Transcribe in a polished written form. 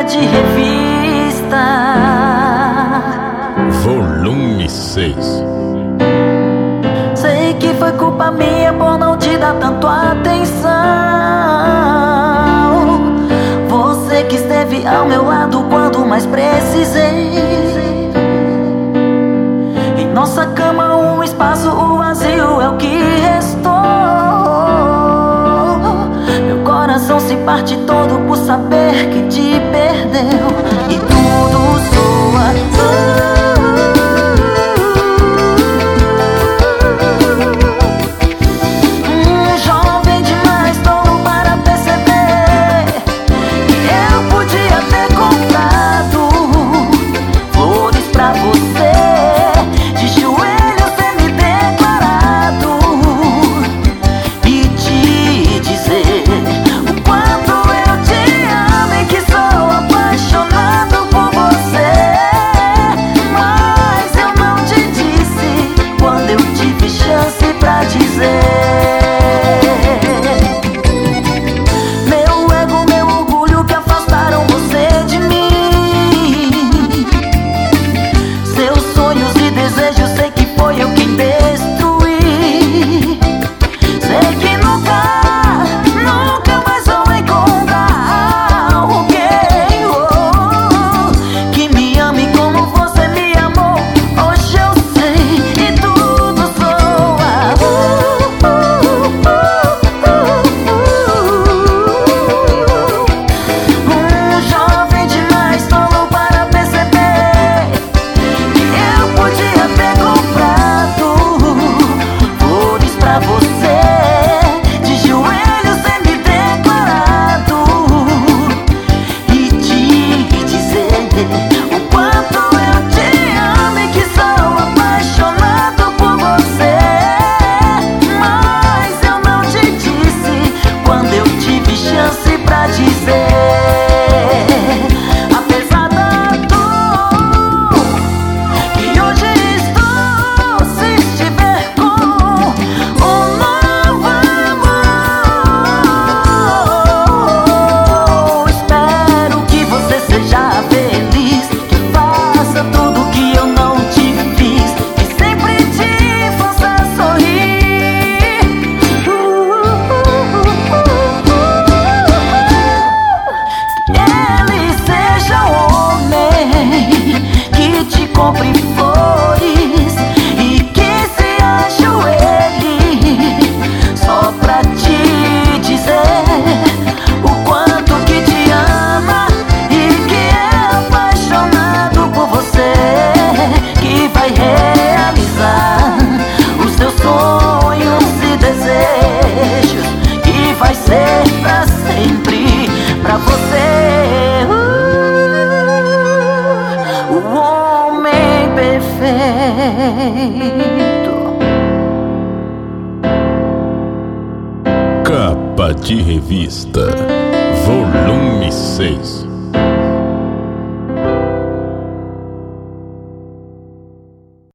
de revista. Volume 6. Sei que foi culpa minha por não te dar tanto atenção. Você que esteve ao meu lado quando mais precisei. Em nossa cama um espaço, o vazio é o que restou. Meu coração se parte todo por saber que te perdeu. E tudo soa jovem demais, tolo para perceber que eu podia ter comprado flores pra você, de joelhos ter me declarado e te dizer o quanto eu te amo e que sou apaixonado por você. Mas eu não te disse quando eu tive chance pra dizer. Meu ego, meu orgulho que afastaram você de mim. Seus sonhos e desejos, sei que foi eu quem destruí. Sei que nunca mais vou encontrar alguém que me ame como você me amou. Hoje eu sei e tudo soa. Jovem demais, tolo para perceber que eu podia ter comprado flores pra você, de joelhos ter me declarado e te dizer o quanto eu te amo e que sou apaixonado por você. Mas eu não te disse quando eu tive chance pra dizer. Apesar da dor que hoje estou, se estiver com um novo amor, espero que você seja feliz, que faça tudo que eu não te fiz, que sempre te faça sorrir. Ele seja o homem que te compre flores e que se ajoelhe só pra te dizer o quanto que te ama e que é apaixonado por você, que vai realizar os seus sonhos e desejos, que vai ser pra sempre pra você. O homem perfeito. Capa de revista. Volume 6.